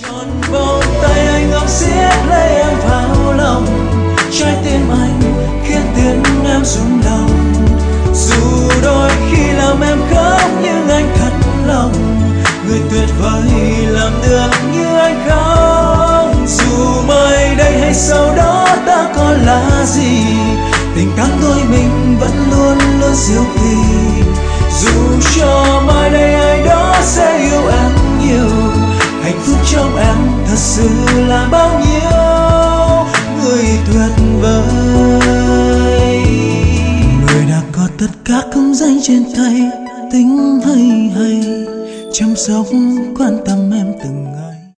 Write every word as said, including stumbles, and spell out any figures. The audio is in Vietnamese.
Còn vòng tay anh ôm siết lấy em vào lòng, trái tim anh khiến tiếng em rung động. Dù đôi khi làm em khóc nhưng anh thật lòng, người tuyệt vời làm được như anh không. Dù mai đây hay sau đó ta có là gì, tình cảm đôi mình vẫn luôn luôn diệu kỳ. Dù cho mai đây ai đó sẽ yêu em nhiều, hạnh phúc trong em thật sự là bao nhiêu người tuyệt vời. Người đã có tất cả công danh trên tay, tính hay hay chăm sóc quan tâm em từng ngày.